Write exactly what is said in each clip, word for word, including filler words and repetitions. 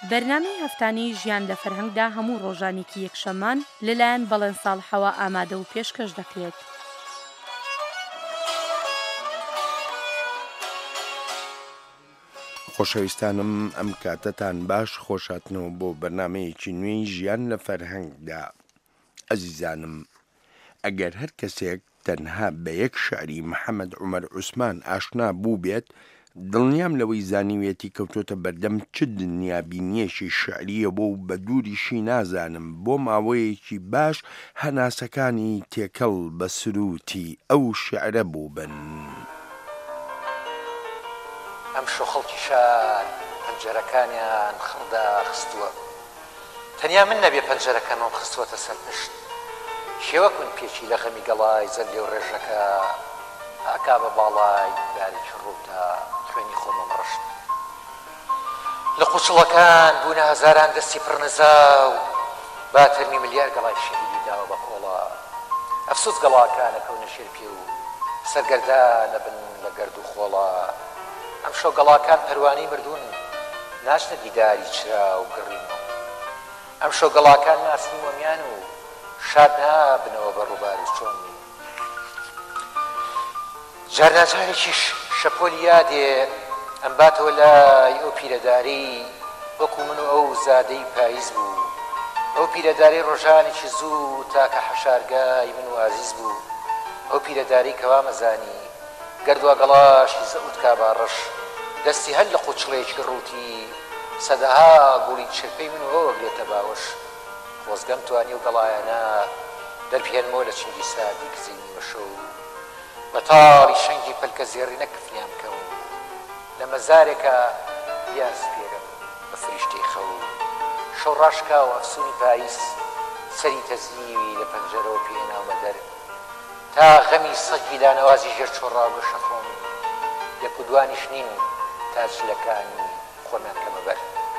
بەرنامەی هەفتانەی ژیان لە فەرهەنگدا هەموو ڕۆژانێکی یەکشەممان لەلایەن بەڵێن ساڵحەوە ئامادە و پێشکەش دەکرێت. خۆشەویستانم ئەم کاتتان باش خۆشاتنەوە بۆ بەرنامەیەکی نوێی ژیان لە فەرهەنگدا. ئەزیزانم، ئەگەر هەر کەسێک تەنها بە یەک شعری محەممەد عومەر عوسمان ئاشنا بوو بێت، دڵنیام لەوەی زانیوێتی کەوتۆتە بەردەم چ دنیابینیەشی شعریە بۆ و بە دووریشی نازانم بۆ ماوەیەکی باش هەناسەکانی تێکەڵ بە سروتی ئەو شعرە بوو بن. ئەم شۆ خەڵکیشان پەنجەرەکانیان خڕدا خستووە، تەنیا من نەبێ پەنجەرەکانەوە خستووەتە سەر پشت. شێوە کون پێچی لە خەمی گەڵای زەندێ و ڕێژەکە ئاکا بە باڵای دارێکی ڕوودا خوێنی خۆمەم ڕشت. لە قوچڵەکان بوونە هەزاران دەستی پڕنەزا و باتەرمی ملیار گەڵای شەهیدی داوە بە کۆڵە. ئەفسوس گەڵاکانە کەونە شێرپێ و سەرگەردانە بن لە گەرد و خۆڵە. ئەم شۆ گەڵاکان پەروانەی مردوون ناچنە دیداری چرا و گڕینەوە. ئەم شۆ گەڵاکان ناسنی وەمیان و شاد نابنەوە بە ڕووبار و چۆنی. جارناجارێکیش شەپۆلی یادێ ئەم باتەوە لای ئەو پیرەداری وەکو من و ئەو زادەی پاییز بوو. ئەو پیرەداری ڕۆژانێکی زوو تاکە حەشارگای من و عزیز بوو. ئەو پیرەداری کەوا مەزانی گەردووە گەڵاشی زەوت کاباڕەش دەستی هەر لە قوچڵێکی ڕووتی سەدەها گوڵی چرپەی من و ئەوە بێتە باوەش. خۆزگەم توانی و گەڵایەنە دەرپێنمەوە لە چنگی سادی کزینی وەشە و بە تاڵی شەنگی پەلکە زێڕی نەکفلیان بکەم لە مەزارێکە یاس پێرم بە فریشتەی خەو. شەو ڕاشکا و ئەفسوونی پاییس سەری تەزیوی لە پەنجەرەوە پێناومە دەر تا غەمی سەگی لانەوازی ژێر چۆڕا و شەخۆم یەک و دوانیش نین تا جلەکانی خۆمان کەمە بەر.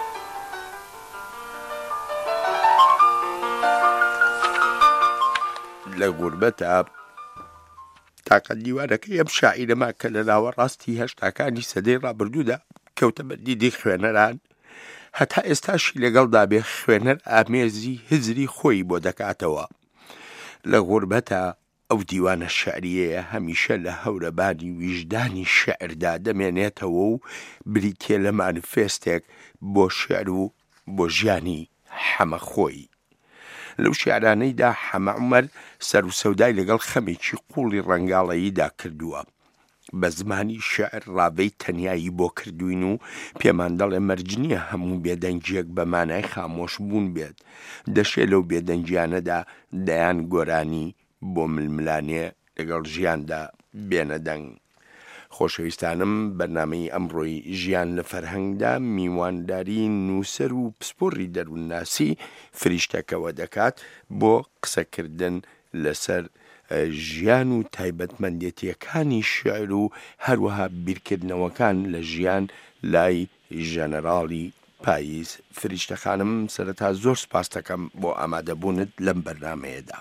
لە گوربەتە تاقە دیوارەکەی ئەم شاعیرەما کە لە ناوەڕاستی هەشتاکانی سەدەی ڕابردوودا کەوتە بەردیدی خوێنەران، هەتا ئێستاشی لەگەڵدا بێ خوێنەر ئامێزی هزری خۆی بۆ دەکاتەوە. لە گوربەتە ئەو دیوانە شعریەیە هەمیشە لە هەورەبانی ویژدانی شعردا دەمێنێتەوە و بریتێ لە مانفێستێک بۆ شعر و بۆ ژیانی حەمە خۆی. لەو شیعرانەیدا حەمە عومەر سەر و سەودای لەگەڵ خەمێکی قوڵی ڕەنگاڵەییدا کردووە. بە زمانی شعر ڕاوەی تەنیایی بۆ کردوین و پێمان دەڵێ مەرج نییە هەموو بێدەنگیەک بە مانای خامۆش بوون بێت. دەشێت لەو بێدەنگیانەدا دەیان گۆرانی بۆ ململانێ لەگەڵ ژیاندا بێنە دەنگ. خۆشەویستانم، بەرنامەی ئەمڕۆی ژیان لە فەرهەنگدا میوانداری نووسەر و پسپۆڕی دەروونناسی فریشتەکەوە دەکات بۆ قسەکردن لەسەر ژیان و تایبەتمەندێتیەکانی شعر و هەروەها بیرکردنەوەکان لە ژیان لای ژەنەراڵی پاییز. فریشتەخانم، سەرەتا زۆر سپاس دەکەم بۆ ئامادەبوونت لەم بەرنامەیەدا.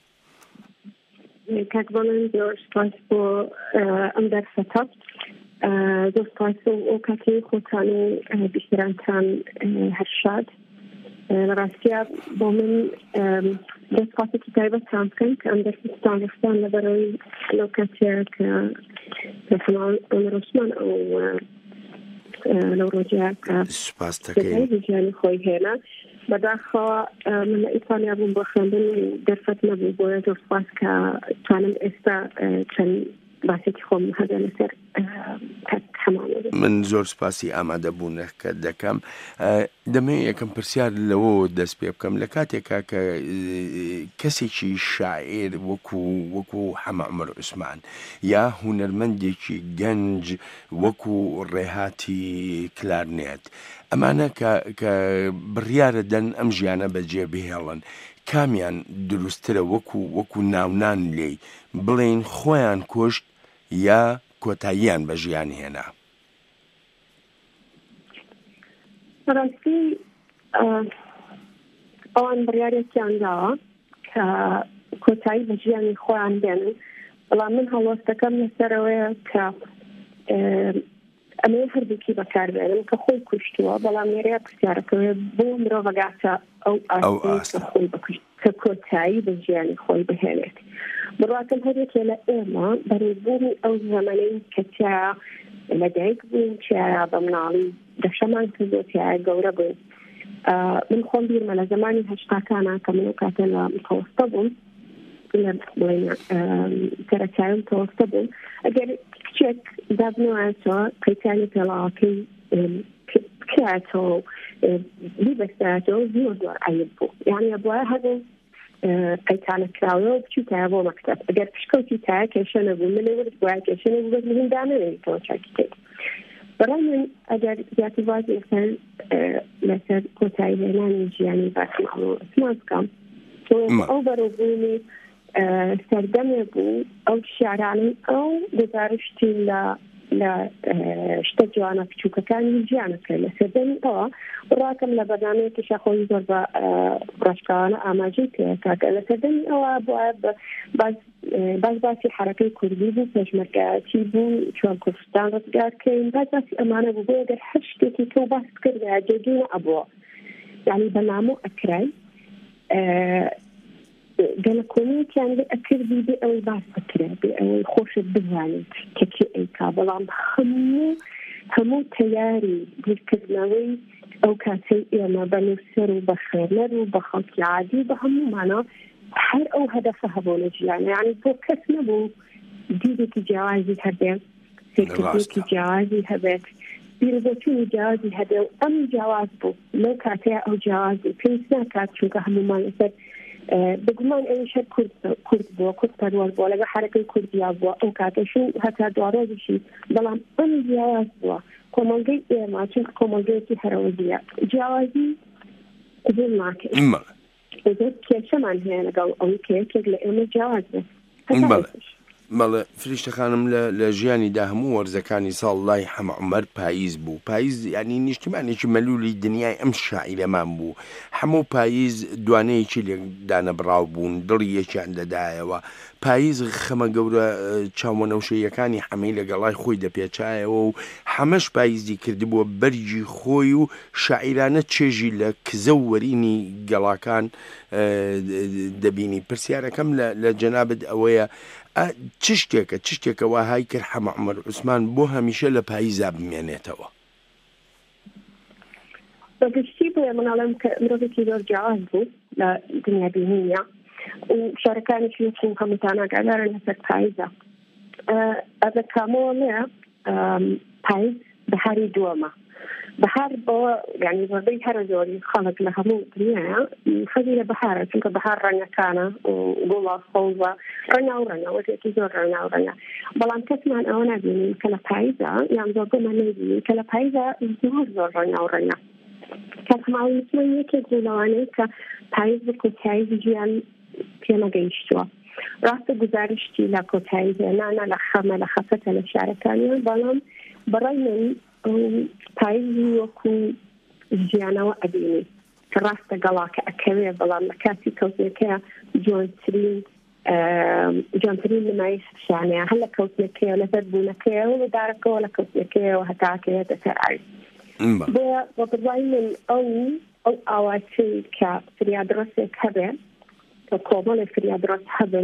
کاک بەڵێن زۆر سپاس بۆ ئەم دەرفەتە. زۆر سپاس ئەو کاتی خۆتان و بیشترانتان هەرشاد. لە ڕاستیە بۆ من دەستپاسێکی تایبەتتان بکەن کە ئەم دەرفەتتان ڕستان لەبەرەوەی لەو کاتێ کە حەمە عومەر عوسمان ئەو لەو ڕۆژەیە کە سپاس دەکەین ژیانی خۆی هێنا. بەداخەوە من لە ئیتالیا بووم بۆ خوێندن دەرفەت نەبوو، بۆیە زۆر سپاس کە توانم ئێستا چەند باسێکی خۆم هەبێ لەسەر هەمانە. من زۆر سپاسی ئامادەبوونەکە دەکەم. دەمەوێت یەکەم پرسیار لەوە دەست پێ بکەم. لە کاتێکا کە کەسێکی شاعیر وەکو وەکو حەمە عومەر عوسمان یا هونەرمەندێکی گەنج وەکو ڕێهاتی کلارنێت، ئەمانە کە بڕیارە دەن ئەم ژیانە بەجێ بهێڵن، کامیان دروسترە وەکو وەکو ناونان لێی بڵێن خۆیان کوشت یا کۆتاییان بە ژیان هێنا؟ ڕاستی ئەوان بڕیارێکیان داوە کە کۆتایی بە ژیانی خۆیان بێنن، بەڵام من هەڵۆستەکەم لەسەرەوەیە کە ئەمە هەردووکی بەکاربێنم کە خۆی کوشتووە بەڵام لێرەیە پرسیارەکەوێت بۆ مرۆڤگاتە ئەو ئاستی خۆی بکوشت کە کۆتایی بە ژیانی خۆی بهێنێت بڕاتم هەرێکێ لە ئێمە بەڕێبوونی ئەو زەمانەی کە تیا لە دایک بووین تیا بە مناڵی دەشەمان کردو تیا گەورە بووین من خۆم بیرمە لە زمانی هەشتاکانە کە من و کاتە لە متەوەستە بووم لە تەرەچاوم تەوەستە بووم ئەگەر کچێک دابنەوەیەوە قەیتانی پێڵاوەکەی بکراتەوە بیبەستایەتەوە زۆر زۆر عەیب بوو یعنی بۆیە هەبوو قەیتانە کراوەوە بچووتایە بۆ مەکتەب ئەگەر پشکەوتی تایە کێشە نەبوو من لێورد بۆیە کێشە نەبوو بەس مهم دانەوێتەوە چاکیتێک بەڕای من ئەگەر زیاتر بازی لەسەر لەسەر کۆتایی هێنانی ژیانی باسی ئەسمان بکەم ئەو بەرەوبوونی سەردەمێ بوو ئەو شیعرانەی ئەو گزارشتی لە لە شتە جوانە بچووکەکانی ژیانەکە لە سەردەمی ئەوە ڕاکەم لە بەرنامەیەکیشە خۆی زۆر بە ڕاشکاوانە ئاماژەی پێکاکە لە سەردەمی ئەوە باز باز باسی حرەکەی کوردی بوو پێشمەرگایەتی بوو چۆن کوردستان ڕزگارکەین باز باسی ئەمانە بوو بۆ ئەگەر هەر شتێکی تۆ باس کردە جێگەی ئەبووە یعنی بەنامە ئەکرای گەلە کۆمیەکیان بێ ئەکردی بێ ئەوەی باس بکرێ بێ ئەوەی خۆشت بزانیت کەکی ئەیکا بەڵام هەموو هەموو تەیاری بیرکردنەوەی ئەو کاتەی ئێمە بە نووسەر و بە خوێنەر و بە خەڵکی عادی بە هەموومانە هەر ئەو هەدەفە هەبوو لە ژیانە یعنی بۆ کەس نەبوو دیرێکی جیاوازی هەبێت سێکردێکی جیاوازی هەبێت بیربۆچوونی جیاوازی هەبێ و ئەم جیاواز بوو لەو کاتەیە ئەو جیاوازی پێویست ناکات چونکە هەموومان لەسەر بگومان ئەوش هەر کورد بووە کورد پەروەر بووە لەگە حرەکەی کوردیا بووە ئەو کاتەشی هەتا دوڕۆژیشی بەڵام ئەم جیاواز بووە کۆمەلگەی ئێمە چونکە کۆمەلگەیەکی هەرەوەزیە جیاوازی قبول ناکرد زۆر کێشەمان هەیە لەگەڵ ئەوەی کە یەکێک لە ئێمە جیاواز بێت بەڵێ فریشتەخانم لە ژیانیدا هەموو وەرزەکانی ساڵ لای حەمە عومەر پاییز بوو پاییز ینی نیشتیمانێکی مەلولی دنیای ئەم شاعیرەمان بوو هەموو پاییز دوانەیەکی لێدانە بڕاو بوون دڵی یەکیان دەدایەوە پاییز خەمە گەورە چاوەنەوشەیەکانی هەمەی لەگەڵای خۆی دەپێچایەوە و هەمەش پاییزی کردبووە بەرجی خۆی و شاعیرانە چێژی لە کزە و وەرینی گەڵاکان دەبینی پرسیارەکەم لە جەنابەت ئەوەیە چ شتێکە چ شتێکە وەهای کرد حەمە عومەر عوسمان بۆ هەمیشە لە پاییزا بمێنێتەوە بەگشتی بۆیە مناڵم کە مرۆڤێکی زۆر جیاواز بوو لە دنیا بینیە و شارەکانێکی وەکو هەمووتان ئاگادارن لەسەر پاییزە ئەگەر کامەوە لێە پاییز بەهاری دووەمە بەهار بۆ یعنی بەبەی هەرە زۆری خەڵک لە هەموو دنیاە خەزی لە بەهارە چونکە بەهار ڕەنگەکانە گوڵا خۆڵە ڕەنگا و ڕەنگە وەزێکی زۆر ڕەنگا و ڕەنگە بەڵام کەسمان ئەوە نبینین کە لە پاییزە یان زۆر گۆمە نەبینین کە لە پاییزە زۆر زۆر ڕەنگا و ڕەنگە کەسماویسمان یەکێک بوو لەوانەیە کە پاییز بە کۆتایی ژیان پێمەگەیشتووە ڕاستە گزارشتی لە کۆتایی هێنانە لە خەمە لە خەفەتە لە شارەکانیان بەڵام بەڕای من پاییزی وەکو ژیانەوە ئەبینی کە ڕاستە گەڵاکە ئەکەوێ بەڵام لە کاتی کەوتنەکەیە جوانترین جوانترین نمایش شانەیە هەر لە کەوتنەکەیە لەسەر بوونەکەیەوە لە دارەکەەوە لە کەوتنەکەیەوە هەتاکەوێتە سەر ئاوی بۆیە بە بڕای من ئەو ئەو ئاواتەی کە فریادڕۆستێک هەبێ کە کۆمەڵی فریادڕۆست هەبن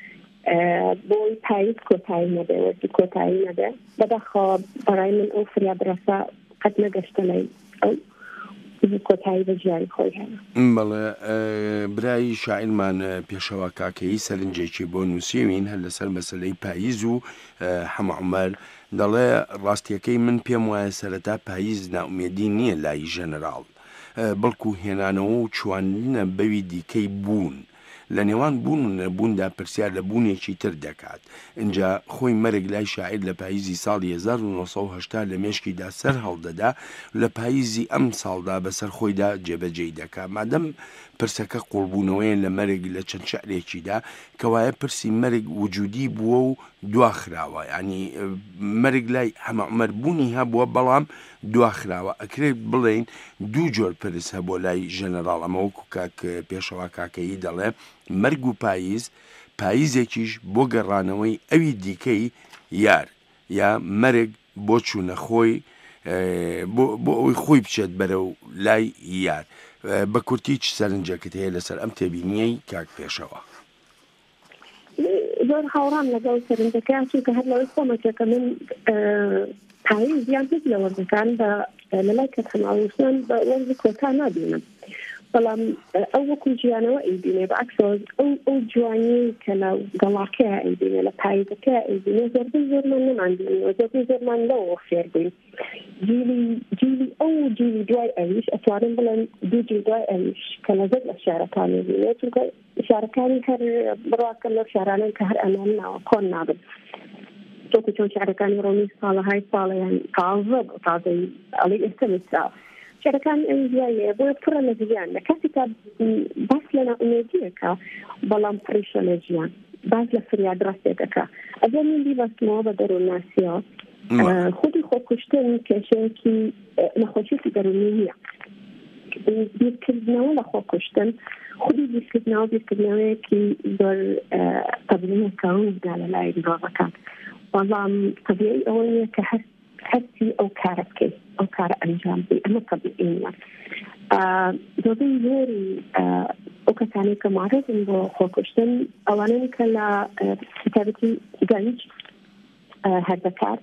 بۆی پاییز کۆتایی نەبێ وەرزی کۆتایی نەبێ بەداخەوە بەڕای من ئەو فریادڕۆستە قەت نەگەشتە لای ئەو کۆتایی بە ژیانی خۆی هەیە بەڵێ برایی شاعیرمان پێشەوە کاکەی سەرنجێکی بۆ نووسیوین هەر لەسەر مەسەلەی پاییز و حەمە عومەر دەڵێ ڕاستیەکەی من پێم وایە سەرەتا پاییز ناومێدی نییە لای ژەنەراڵ بەڵکو هێنانەوە و چواندنە بەوی دیکەی بوون لە نێوان بوون و نەبووندا پرسیار لە بوونێکی تر دەکات اینجا خۆی مەرگ لای شاعیر لە پاییزی ساڵی هەزار و نۆ سەد و هەشتا لە مێشکیدا سەر هەڵدەدا لە پاییزی ئەم ساڵدا بەسەر خۆیدا جێبەجێی دەکات مادەم پرسەکە قوڵبوونەوەیە لە مەرگ لە چەند شعرێکیدا کەوایە پرسی مەرگ وجودی بووە و دواخراوە ینی مەرگ لای حەمە عومەر بوونی هەبووە بەڵام دواخراوە ئەکرێت بڵێن دوو جۆر پرس هەبووە لای ژەنەراڵ ئەمە وەکو کاک پێشەوە کاکەیی دەڵێ مەرگ و پاییز پاییزێکیش بۆ گەڕانەوەی ئەوی دیکەی یار یا مەرگ بۆ چوونە خۆی بۆ ئەوی خۆی بچێت بەرەو لای یار. بە کورتی چ سەرنجەکەت هەیە لەسەر ئەم تێبینیەی کاک پێشەوە؟ زۆر هاوڕام لەگەڵ سەرنجەکە چونکە هەر لەوەی خۆمەکێکە من پایی زیان هیچ لە وەرزەکان بە لەلای کەس هەماوەستان بە وەرزی کۆتا نابینم، بەڵام ئەو وەکو ژیانەوە ئەیبینێ بەعکسەوە ئەو جوانی کە لە گەڵاکەیە ئەیبینێ لە پایزەکەیە ئەیبینێ زۆربەی زۆرمان نەمانبینەوە، زۆربەی زۆرمان لەوە فێر بووین. جیلی ئەو جیلی دوای ئەویش ئەتوانن بڵێن دوو جیل دوای ئەویش کە لەزەت لە شارەکانی بینێ، چونکە شارەکانی هەر بڕاکە لەو شارانن کە هەر ئەمان ناوە کۆن نابن. تۆکو چۆن شارەکانی ڕۆمی ساڵەهای ساڵیان تازە بۆ تازەی ئەڵی ئێستا لەسا شارەکان ئەو دوایە بۆ پڕە لە ژیان لە کەسی تا باس لە ناومێدیەکە بەڵام پڕیشە لە ژیان، باس لە فریاد ڕاستێکەکە. ئەگەر من بیبەستمەوە بە دەروونناسیەوە خودی خۆکوشتن کێشەیەکی نەخۆشیێکی دەرونی نییە. بیرکردنەوە لە خۆکوشتن خودی بیرکردنەوە بیرکردنەوەیەکی زۆر تەبلیغەکە ڕوودا لە لای مرۆڤەکان، بەڵام طبیعی ئەوە نییە کە هەستی ئەو کارە بکەیت، ئەو کارە ئەنجام بدەیت، ئەمە طبیعی نییە. دۆزەی زۆری ئەو کەسانەی کە معرەضن بۆ خۆکوشتن ئەوانن کە لە کتابەتی گەنج هەر بەکار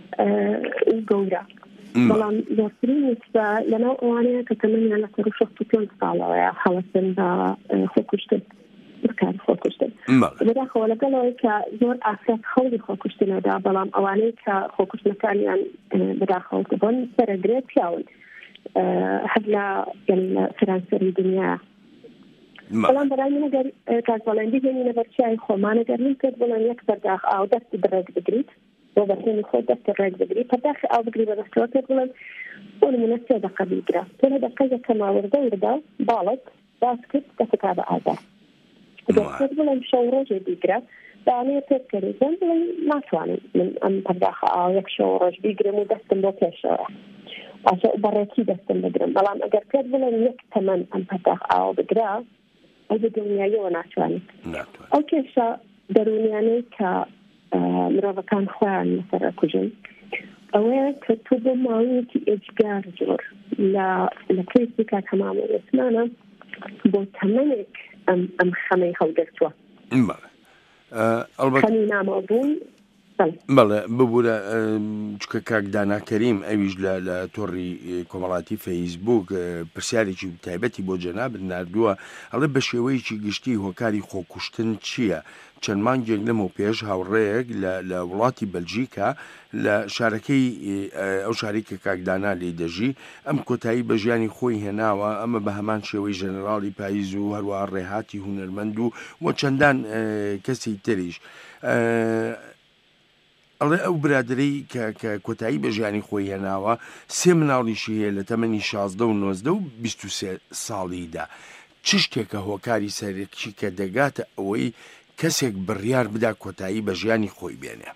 و گەورە، بەڵام زۆرترین نسبە لەناو ئەوانەیە کە تەمەنیان لەسەر شەست و پێنج ساڵەوەیە هەوەسن بە خۆکوشتن بکار خۆکوشتن. بەداخەوە لەگەڵەوەی کە زۆر ئافرەت خەڵی خۆکوشتنەدا، بەڵام ئەوانەی کە خۆکوشتنەکانیان بەداخەوە بۆن سەرەگرێت پیاون هەر لە فەرانسەری دنیا. بەڵام بەرای من ئەگەر کاربەڵێندی هێنینە بەرچای خۆمان، ئەگەر من پێت بڵێن یەک بەرداخ ئاو دەستی بڕێک بگریت بۆ بەرهێنی خۆت دەستی ڕێک بگریت، پەرداخی ئاو بگری بەدەستەوە پێت بڵێن بۆ نمونە سێ دەقە بیگرە، تۆ لە دەقەیەکە ماوەردە وردا باڵت باز کرد دەستەکا بە ئازار. دەستێت بڵێن شەو ڕۆژێ بیگرە دانەیە پێت کردن بڵێن ناتوانم من ئەم پەرداخە ئاو یەک شەو ڕۆژ بیگرم و دەستم بۆ پێشەوە ئاشە بەڕێکی دەستم بگرم. بەڵام ئەگەر پێت بڵێن یەک تەمەن ئەم پەرداخ ئاو بگرە ئەو بە دڵنیاییەوە ناتوانێت. ئەو کێشە دەرونیانەی کە مرۆڤەکان خۆیان لەسەر ئەکوژن ئەوەیە کە تۆ بۆ ماوەیەکی ئێجگار زۆر لە پێی کات هەمامە ئێسمانە بۆ تەمەنێک ئەم خەمەی هەڵگرتووە خەمی نامەبوون. بەڵێ ببوورە چکە کاکدانا کەریم ئەویش لە تۆڕی کۆمەڵاتی فەیسبوک پرسیارێکی تایبەتی بۆ جەناب ناردووە، ئەڵێ بە شێوەیەکی گشتی هۆکاری خۆکوشتن چییە؟ چەند مانگێک لەمەوە پێش هاوڕێیەک لە وڵاتی بەلژیکا لە شارەکەی ئەو شاری کە کاکدانا لێ دەژی ئەم کۆتایی بە ژیانی خۆی هێناوە، ئەمە بە هەمان شێوەی ژەنەراڵی پاییز و هەروەها ڕێهاتی هونەرمەند و وە چەندان کەسی تریش. ئەڵێ ئەو برادرەی کە کۆتایی بە ژیانی خۆی هێناوە سێ مناڵیشی هەیە لە تەمەنی شازدە و نۆزدە و بیست و سێ ساڵیدا. چ شتێکە هۆکاری سەرەکی کە دەگاتە ئەوەی کەسێک بڕیار بدا کۆتایی بە ژیانی خۆی بێنێ؟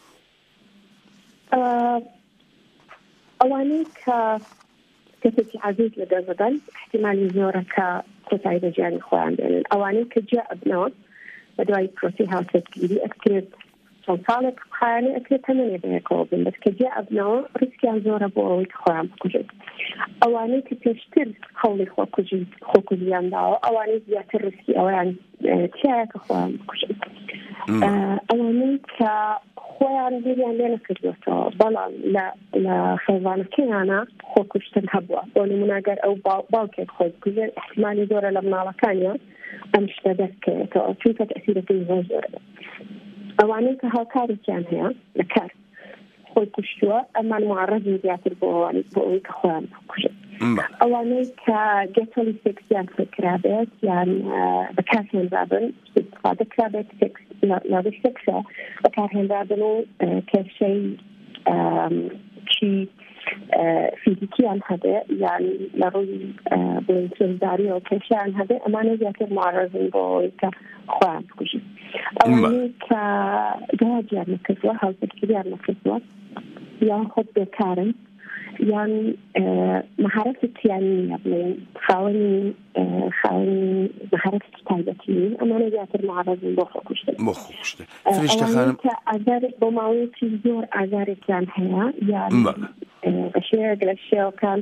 ئەوانەی کە کەسێکی عەزیز لە دەستدەن احتیمالی زۆرە کە کۆتایی بە ژیانی خۆیان بێنن. ئەوانەی کە جیا ئەبنەوە بە دوای پرۆسی هاوسەرگیری ئەکرێت چەند ساڵێک خایانە ئەکرێت تەمەنێ بەیەکەوە بن، بەس کە جیا ئەبنەوە ڕیسکیان زۆرە بۆ ئەوەی کە خۆیان بکوژن. ئەوانەی کە پێشتر هەوڵی خۆکوژیان داوە ئەوانەی زیاتر ڕیسکی ئەویان تایە کە خۆیان بکوژن. ئەوانەی کە خۆیان بیریان لێ نەکردوێتەوە بەڵام لە خێزانەکەیانە خۆکوشتن هەبووە، بۆ نمونەگەر ئەو باوکێک خۆی بکوژێت احتیمالی زۆرە لە مناڵەکانیان ئەم شتە دەستکەوێتەوە چونکە تەئسیرەکەی زۆر زۆرە. ئەوانەی کە هاوکارێکیان هەیە لە کار خۆی کوشتووە ئەمان معرەضی زیاتر بۆ ئەوانەی بۆ ئەوەی کە خۆیان بکوژن. ئەوانەی کە گەتۆلی سێکسیان کرابێت یان بەکارهێنرابن استفادە کرابێت لەوەی سێکسە بەکارهێنرابن و کێشەی چی فیزیکیان هەبێ یان لە ڕووی بڵێنسەرداریەوە کێشیان هەبێ ئەمانە زیاتر معرەضن بۆ ئەوەی کە خۆیان بکوژن. ئەوانەی کە داواجیان نەکردووە هاوسەرگیریان نەکردووە یان خۆت بێکارن یان مهارەتیان نییە بڵێن خاوەنی خاوەنی مهارەتی تایبەتی ئەمانە زیاتر معرەضن بۆ خۆکوشتن بۆ خۆکوشتن فریشتە خانم کە ئازارێک بۆ ماوەیەکی زۆر ئازارێکیان هەیە یان بە شێوەیەک لە شێوەکان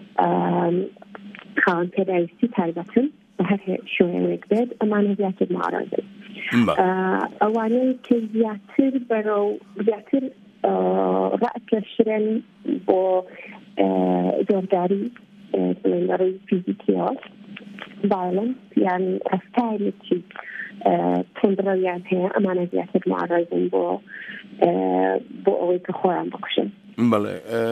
خاوەن پێداویستی تایبەتن بە هەر شێوەیەک بێت ئەمانە زیاتر معرەضن ئەوانەی کە زیاتر بەرەو زیاتر ڕائکەشرێن بۆ زۆرداری بڵێن لەڕێی فیزیکیەوە ڤایۆلەنس یان ڕەفتارێکی تندڕەویان هەیە ئەمانە زیاتر معرەضن بۆ بۆ ئەوەی کە خۆیان بکوشن. بەڵێ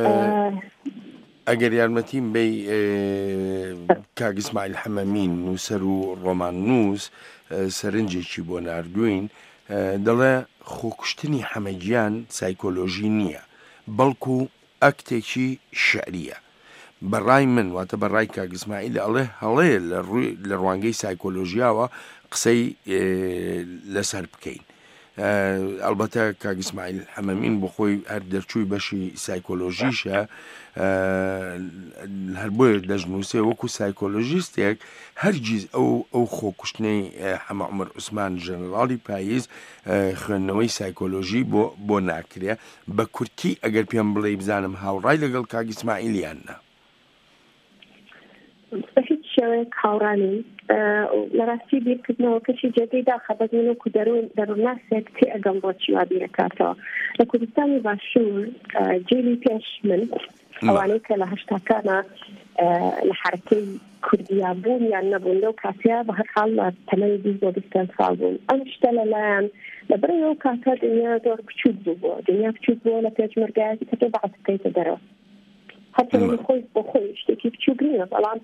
ئەگەر یارمەتیم بەی کاک ئیسماعیل حەمەمین نووسەر و ڕۆمان نووس سەرنجێکی بۆ ناردوین دەڵێ خۆکوشتنی حەمەگیان سایکۆلۆژی نییە بەڵکو ئەکتێکی شعریە. بەڕای من واتە بەڕای کاک ئیسماعیل ئەڵێ هەڵەیە لە ڕوانگەی سایکۆلۆژیاوە قسەی لەسەر بکەین. ئەلبەتە کاک ئیسماعیل حەمەمین بۆ خۆی هەر دەرچووی بەشی سایکۆلۆژیشە هەر بۆیە دەژنووسێ وەکو سایکۆلۆژیستێک هەرگیز ئەو ئەو خۆکوشتنەی حەمە عومەر عوسمان ژەنەراڵی پاییز خوێندنەوەی سایکۆلۆژی بۆ بۆ ناکرێ بە کورتی ئەگەر پێم بڵێ بزانم هاوڕای لەگەڵ کاک ئیسماعیلیان نا هیچ شێوەیەک هاوڕانی لە ڕاستی بیرکردنەوە کەشی جێگەیدا خەبەت من وەکو دەڕووناسێک تێ ئەگەم بۆچی وا بیرەکاتەوە لە کوردستانی باشوور جێلی پێش من ئەوانەی کە لە هەشتاکانە لە حرەکەی کوردیا بوون یان نەبوون لەو کاتەیە بە هەر حاڵ لە تەمەنی بیست بۆ بیست و پێنج ساڵ بوون ئەم شتە لەلایەن لەبەرەوەی ئەو کاتە دنیا زۆر بچووک بوو دنیا بچووک بووە لە پێشمەرگایەتی کە تۆ بەعەت بکەیتە دەرەوە حتى لو خوي بخوي اشتكي بتشوفني طبعا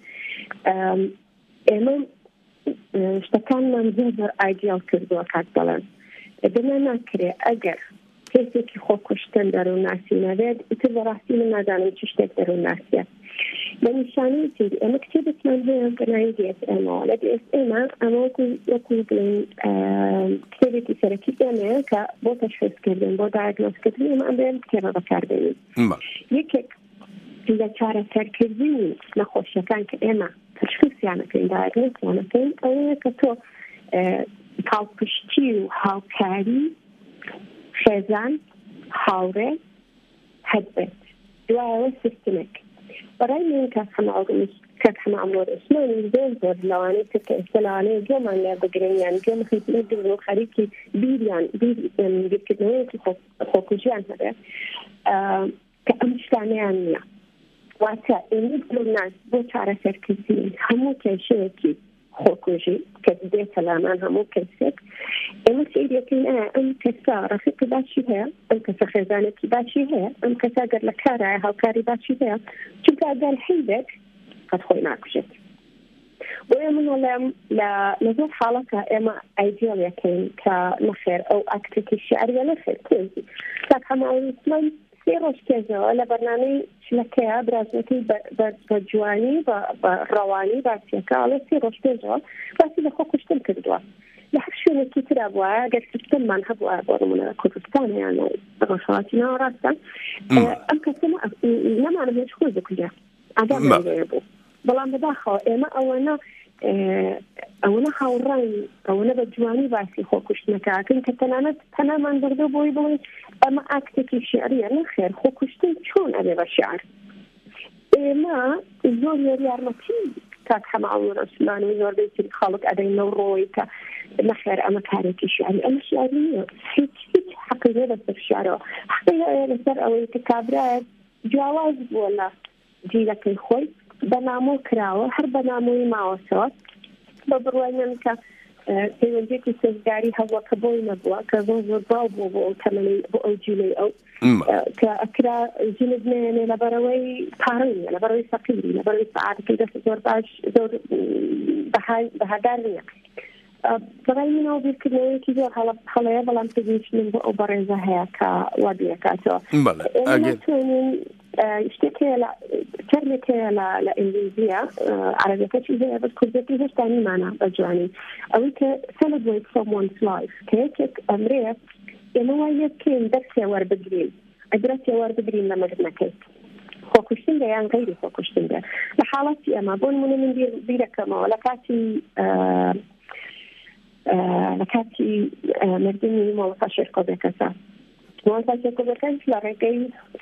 اما اشتكلنا مزور ايديال كردو كاتبلان بدنا نكري اجر كيفك خوكشتن درو ناسي نبيد اتبراسي من مدانم تشتك درو ناسي بنشاني تي اما كتبت من هي organized اما لدي اس اما اما يكون بلين كتبتي سركي اما كبو تشخيص كردن بو دايجنوز كردن اما ام كتبه بكاردن يكك إذا كان تركيزي نخوش كان كأما تشخيص يعني كين دايجنوز يعني كين أو كتو هاوكشتي وهاوكاري خزان هاوري هدبت دواء سيستمك برأي من كاسم عمر كاسم عمر اسمه زين زود لواني تكسلاني جو من لا بقرين يعني جو مخيط نقدر نخليكي بيريان بير يعني بيكتنوي خوكوجيان هذا كأمشتاني عنيا واتا إني الناس بوتارة سركزين همو كشيكي خوكوجي كدي سلامان همو كسك إما سيد يكين آه أم كسا رفيق باشي هي أم كسا خزانة باشي هي أم كسا قر لكارا هاو كاري باشي هي شو قال حيدك قد خوي ناكشت وإما لا لذو حالك إما أيديال يكين كنخير أو أكتك الشعرية نخير كوزي لك هم أولي اسمان سيروش كذا ولا برنامج شلكيا برازنتي بجواني برواني باسيكا على سيروش كذا بس إذا خوكش تنكدوا لحشو نكتر أبواب قد تستم من هبوا أبواب من كردستان يعني رشاتنا وراسا أم كسمة لما أنا مش خوذ كلها عدم يجيبوا بلان بداخل إما أونا أونا هاوران أونا بجواني باسي خوكش نكاكين كتنانت تماما بردو بوي بوي أما أكتكي شعرية نخير خوكشتين شون أبي بشعر إما زور يريار مكي كاك حما عمر عثمان وزور بيتي خالق أدين نوروي نخير أما كاريكي شعري أما شعرية هيك هيك حقيقة بس الشعر حقيقة لسر أو يتكابرات جواز ولا جيلك الخوي بنامو كراوة هر بناموي ماوسات ببروانيان كا تيوانجيكي سيزداري هوا كبوي نبوا كزوزو باوبو بو تمني بو أو جيلي أو كأكرا جيلدني لبروي باريني لبروي سقيري لبروي سعادة كده زور باش زور بهاي بهدارنيا بغاي منو بيركنوي كي زور حالا حالا بلان تجيش من بو برزة هيا كوادية كاتو بلا اشتكي لا كلمة لا لا إنجليزية عربية كذا بس كردتي هش تاني معنا بجواني أو ك celebrate someone's life كيك أمريك إنه هو يمكن بس يوار بدرين أدرس يوار بدرين لما قلنا كيك خۆکوشتن دە یان غەیری خۆکوشتن دە لە حاڵەتی ئەمە بۆ نمونە من بیرەکەمەوە لە کاتی لە کاتی مردنی مۆڵەتا شێرکۆبێکەکە مۆڵەتا شێرکۆبەکەش لە ڕێگەی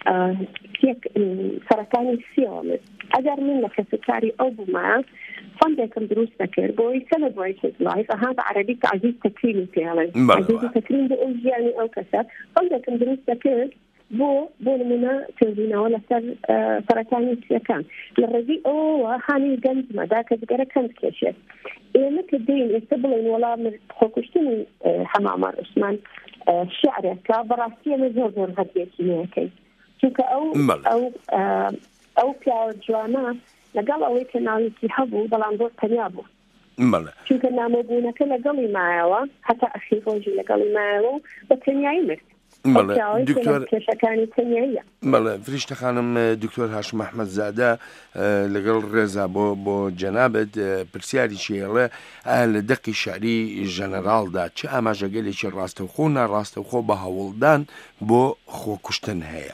سەرەتانی سیەوە من ئەگەر من لە کەسەکاری ئەو بوومە فەندێکم دروست دەکرد بۆی سەنە ڤۆیسز لایف ئەها بە عەرەبی تعزیز تەکریمی پێڵێن عەزیز تەکریم بۆ ئەو ژیانی ئەو کەسە فەندێکم دروست دەکرد بۆ بۆ نمونە تێبوونەوە لەسەر سەرەتانی سیەکان لە ڕێگەی ئەوەوە هانی گەنجمەدا کە جگەرەکەم بکێشێت ئێمە کە دێن ئێستا بڵێن وەڵام خۆکوشتنی حەمامە عوسمان شعرێکە بەڕاستی ئەمە زۆر زۆر هەدیەکی نەکەی چونکە ئەو ئەو ئەو پیاوە جوانە لەگەڵ ئەوەی کە ناوێکی هەبوو بەڵام زۆر تەنیا بوو چونکە نامۆبوونەکە لەگەڵی مایەوە هەتا ئەخیر ڕۆژی لەگەڵی مایەوە و بە تەنیایی مرد دکتۆر بەڵێ فریشتە خانم دکتۆر هاشم ئەحمەدزادە لەگەڵ ڕێزا بۆ بۆ جەنابەت پرسیاری چێڵێ لە دەقی شعری ژەنەراڵدا چه ئاماژەگەلێکی ڕاستەوخۆ و ناڕاستەوخۆ بە هەوڵدان بۆ خۆکوشتن هەیە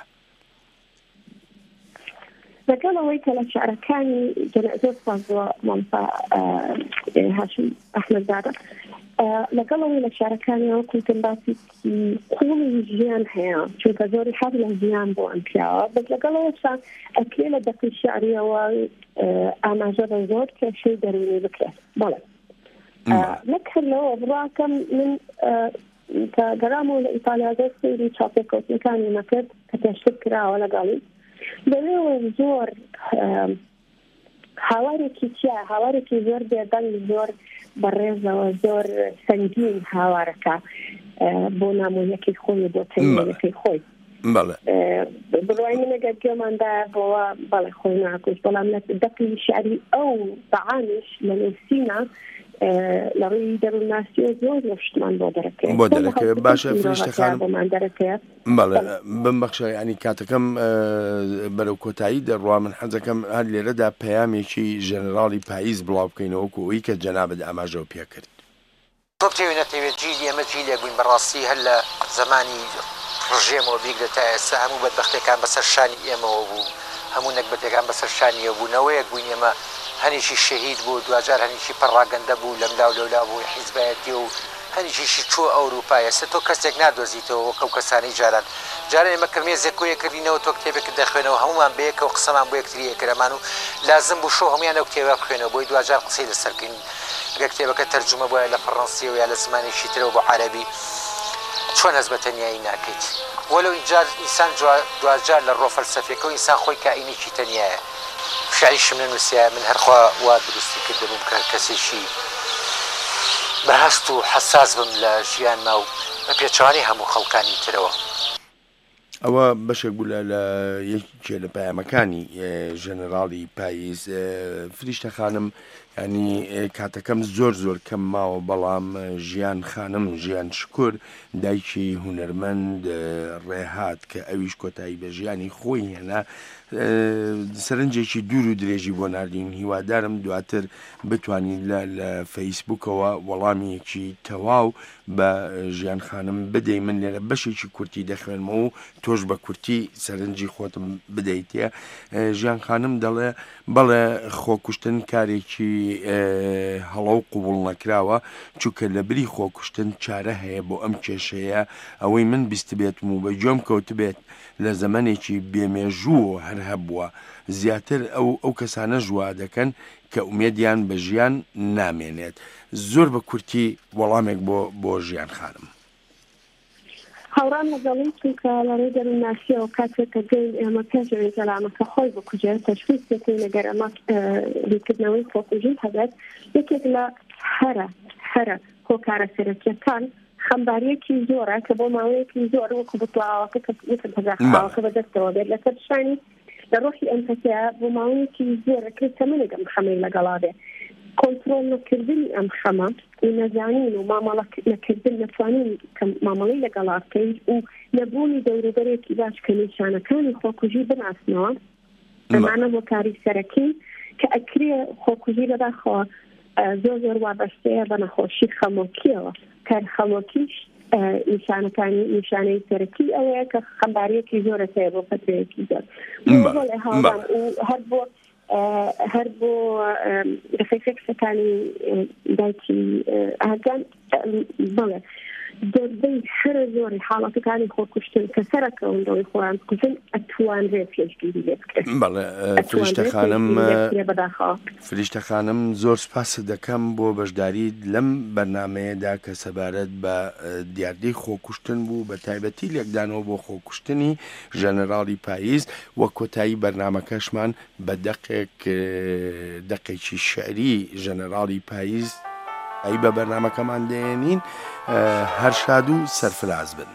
لەگەڵ ئەوەی کە لە شعرەکانی زۆر سازوە مامۆستا هاشم ئەحمەدزادە لەگەڵ ئەوەی لە شارەکانیەوە کوتم باسی قوڵی ژیان هەیە چونکە زۆری حەز لە ژیان بۆ ئەم پیاوە بەس لەگەڵەوەشا ئەکرێ لە دەقی شعریەوە ئاماژە بە زۆر کێشەی دەرونی بکرێت بەڵێ نەکردەوە بڕاکەم من کە گەرامەوە لە ئیتالیا زۆر سەیری چاپێککەوتنەکانی نەکرد کە پێشتر کراوە لەگەڵی لەوێوە زۆر هاوارێکی چیە هاوارێکی زۆر بێدەنگ زۆر بەڕێزەوە زۆر سەنگین هاوارەکە بۆ نامۆیەکی خۆی بۆ تەنیەکەی خۆی بڕای منەگەر گوێماندا بۆەوە بەڵێ خۆی ناکوش بەڵام لە دەقی شعری ئەو بەعانش لە نووسینە لە ڕووی دەروونناسیۆ زۆر لە شتمان بۆ دەرەکەێت بۆ دەرەکەوێت باشە فریشتە خانم بەڵێ بمبەخشە ینی کاتەکەم بەرەو کۆتایی دەڕوا من حەزەکەم هەر لێرەدا پەیامێکی ژەنەراڵی پاییز بڵاو بکەینەوەکو ئەوەی کە جەنابەت ئاماژەوە پێکرد تۆ بتەوێت نەتەوێت جیلی ئەمە جیلێک بووین بەڕاستی هەر لە زمانی ڕژێمەوە بیگرێت تا ئێستا هەموو بەدبەختەکان بەسەر شانی ئێمەوە بوو هەموو نەکبەتەکان بەسەر شانیە بوو نەوەیەک بووین ئێمە هەنیشی شەهید بوو دوجار هەنیشی پەڕاگەندە بوو لەملاو لەولا بوو حیزبایەتی و هەنیشیشی چۆ ئەوروپای ئێستا تۆ کەسێک نادۆزیتەوە وەکەو کەسانی جاران جارە ئێمە کەرمێزێک کۆیە کردینەوە تۆ کتێبێکت دەخوێنەوە هەمومان بەیەکەوە قسەمان بۆ یەکتری کەرەمان و لازم بوو شۆ هەمویان ئەو کتێبە بخوێنەوە بۆی دوجار قسەی لەسەرکردین ئەگە کتێبەکە تەرجمە بۆیە لە فەڕەنسیەوە یا لە زمانێکی ترەوە بۆ عەرەبی چۆن هەست بە تەنیایی ناکەیت وەلو ئینجار ئینسان دوجار لە ڕۆ فەلسەفیەکە و ئینسان خۆی کائینێکی تەنیایە شعریشم ننووسیە من هەرخوا وا دروستی کردبووم کە کەسێکی بەهەست و حەساس بم لە ژیانما و بە پێچوانی هەموو خەڵکانی ترەوە ئەوە بەشێک بوو لە یەکێ لە پەیامەکانی ژەنەراڵی پاییز فریشتە خانم ینی کاتەکەم زۆر زۆر کەم ماوە بەڵام ژیان خانم ژیان شکر دایکی هونەرمەند ڕێهات کە ئەویش کۆتایی بە ژیانی خۆی هێنا سەرنجێکی دوور و درێژی بۆ ناردین هیوادارم دواتر بتوانین لە فەیسبوکەوە وەڵامێکی تەواو بە ژیان خانم بدەی من لێرە بەشێکی کورتی دەخوێنمەوە و تۆش بە کورتی سەرنجی خۆتم بدەیتە ژیان خانم دەڵێ بەڵێ خۆکوشتن کارێکی هەڵە و قوبوڵ نەکراوە چونکە لە بری خۆکوشتن چارە هەیە بۆ ئەم کێشەیە ئەوەی من بیست بێتم و بە جۆم کەوت بێت لە زەمانێکی بێمێژوو هەر هەبووە زیاتر ئەو ئەو کەسانە ژوا دەکەن کە ئومێدیان بە ژیان نامێنێت زۆر بە کورتی وەڵامێک بۆ بۆ ژیان خانم هەوڕان لەگەڵی چونکە لەڕێی دەروونناسیەوە کاتێک کە گەین ئێمە پێشەوەی گەلامەکە خۆی بکوژێت تەشخیص دەکەین لەگەر ئەمە ریکردنەوەی خۆکوژی هەبێت یەکێک لە هەرە هەرە هۆکارە سەرەکیەکان خەمباریەکی زۆرە کە بۆ ماوەیەکی زۆر وەکو بتڵاوەکە کە یەکم هەزاخاوەکە بەدەستەوە بێت لەسەر شانی لە ڕۆحی ئەمپەتیا بۆ ماوەیەکی زۆرەکە تەمەنێک ئەم خەمەی لەگەڵا بێت کۆنترۆل نەکردنی ئەم خەمە و نەزانین و مامەڵە نەکردن نەتوانین کە مامەڵەی لەگەڵا بکەین و نەبوونی دەوروبەرێکی باش کە نیشانەکانی خۆکوژی بناسنەوە ئەمانە هۆکاری سەرەکی کە ئەکرێ خۆکوژی لەداخەوە زۆر زۆر وابەستەیە بە نەخۆشی خەمۆکیەوە کار خەمۆکیش نیشانەکانی نیشانەی سەرەکی ئەوەیە کە خەمباریەکی زۆرە هەیە بۆ فترەیەکی زۆر هەر بۆ هەر بۆ ڕفێکسەکانی دایکی ئاگان بڵێ دەربەی هەرە زۆری حاڵەتەکانی خۆکوشتن کە سەرەکەوندەوەی خۆیان کوشتن ئەتوانرێت پێشگیری لێ بکرێت. بەڵێ فریشتەخانم فریشتەخانم زۆر سپاس دەکەم بۆ بەشداری لەم بەرنمەیەدا کە سەبارەت بە دیاردەی خۆکوشتن بوو بە تایبەتی لێکدانەوە بۆ خۆکوشتنی ژەنەراڵی پاییز وە کۆتایی بەرنمەکەشمان بە دەقێک دەقێکی شعری ژەنەراڵی پاییز ئەی بە بەرنمەکەمان دێنین هەر شاد و سەرفراز بن.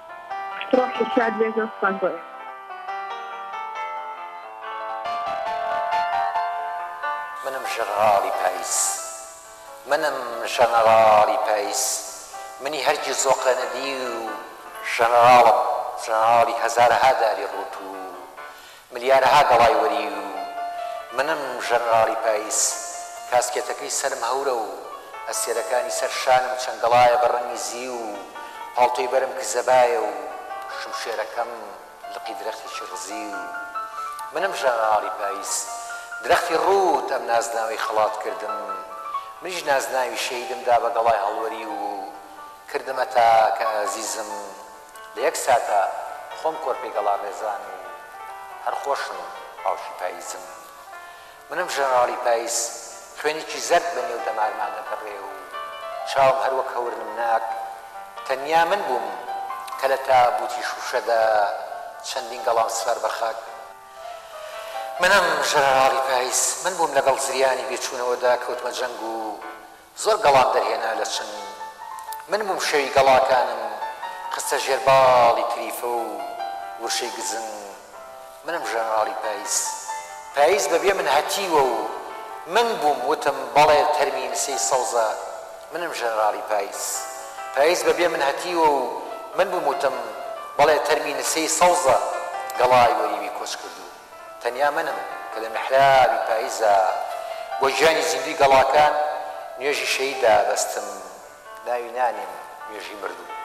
منم ژەنەراڵی پاییز منم ژەنەراڵی پاییز منی هەرگیز زۆقە نەدی و ژەنەراڵم ژەنەراڵی هەزارەها داری ڕوت و ملیارەها گەڵای وەری و منم ژەنەراڵی پاییز کاسکێتەکەی سەرم هەورە و ئەسێرەکانی سەر شانم چەنگەڵایە بە ڕەنگی زی و پاڵتۆی بەرم کزەبایە و شمشێرەکەم لقی درەختێکی ڕزی و منم ژەنەراڵی پاییز درەختی ڕوت ئەم نازناوی خەڵات کردم منیش نازناوی شەیدمدا بە گەڵای هەڵوەری و کردمە تا کە ئازیزم لە یەک ساتە خۆم کۆرپی گەڵا ڕێزان و هەر خۆشم باوشی پاییزم منم ژەنەراڵی پاییز خوێنێکی زەرد بە نێو دەمارمان دەگەڕێ و چاوم هەروەک هەورنم ناک تەنیا من بووم کە لە تابوتی شوشەدا چەندین گەڵام سوار بە خاک منم ژەنەراڵی پاییز من بووم لەگەڵ زریانی بێچوونەوەدا کەوتمە جەنگ و زۆر گەڵام دەرهێنا لە چن من بووم شەوی گەڵاکانم خستە ژێرباڵی تریفە و ورشەی گزن منم ژەنەراڵی پاییز پاییز بەبێ من هەتیوە و من بووم وتم بەڵێ تەرمین سەی سەوزە منم ژەنەراڵی پاییز پاییز بەبێ من هەتیوە و من بووم وتم بەڵێ تەرمین سەی سەوزە گەڵای وەریوی کۆچ کردو تەنیا منم کە لە محرابی پاییزە بۆ ژیانی زیندوی گەڵاکان نوێژی شەیدا بەستم ناوی نانیم نوێژی مردوو